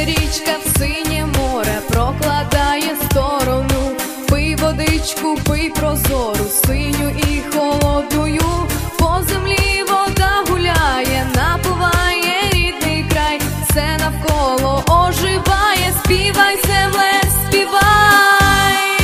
річка в синє море прокладає сторону. Пий водичку, пий прозору, синю і холодною. По землі вода гуляє, напуває рідний край. Все навколо оживає, співай, земле, співай.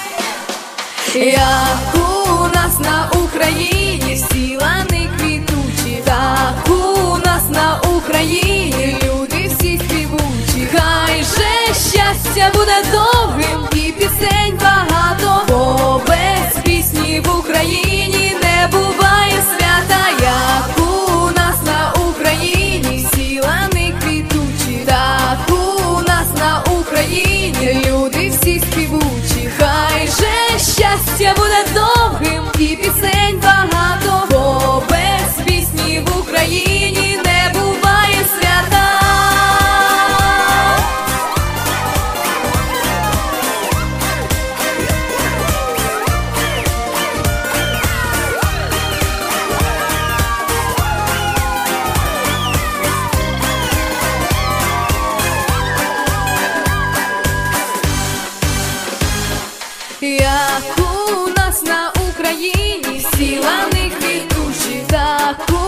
Як у нас на Україні всі лани квітучі, так у нас на Україні люди всі співучі. Хай же щастя буде довгим і пісень багато, бо без пісні в Україні не буває свята. Як у нас на Україні всі лани квітучі, так у нас на Україні люди всі співучі. Хай же щастя буде довгим і пісень багато, бо без пісні в Україні не буває свята. Як у нас на Україні всі лани квітучі, так у